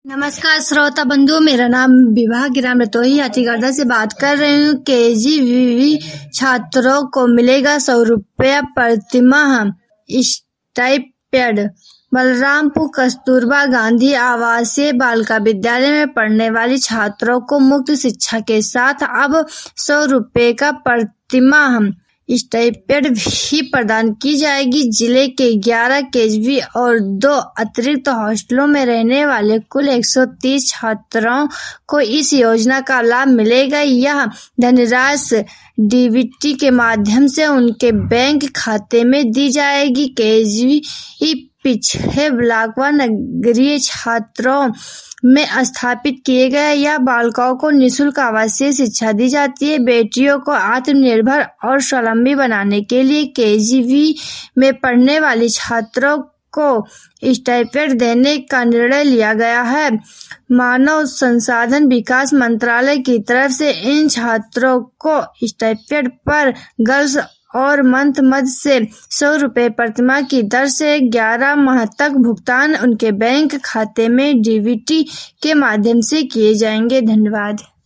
नमस्कार श्रोता बंधु, मेरा नाम विभा गिराम रतोही हाथीगढ़ से बात कर रही हूँ। केजीवीवी छात्रों को मिलेगा 100 रुपया प्रतिमाह स्टाइपेंड। बलरामपुर कस्तूरबा गांधी आवासीय बालिका विद्यालय में पढ़ने वाली छात्रों को मुफ्त शिक्षा के साथ अब 100 रुपये का प्रतिमाह स्टाइपेंड भी प्रदान की जाएगी। जिले के 11 केजीवी और 2 अतिरिक्त हॉस्टलों में रहने वाले कुल 130 छात्रों को इस योजना का लाभ मिलेगा। यह धनराशि डीबीटी के माध्यम से उनके बैंक खाते में दी जाएगी। केजीवी पिछड़े ब्लॉक व नगरीय छात्रों में स्थापित किए गए यह बालिकाओं को निःशुल्क आवासीय शिक्षा दी जाती है। बेटियों को आत्मनिर्भर और स्वावलंबी बनाने के लिए केजीवी में पढ़ने वाली छात्रों को स्टाइपेंड देने का निर्णय लिया गया है। मानव संसाधन विकास मंत्रालय की तरफ से इन छात्रों को स्टाइपेंड पर गर्ल्स और मंथ मध्य से 100 रुपये प्रतिमाह की दर से 11 माह तक भुगतान उनके बैंक खाते में डीबीटी के माध्यम से किए जाएंगे। धन्यवाद।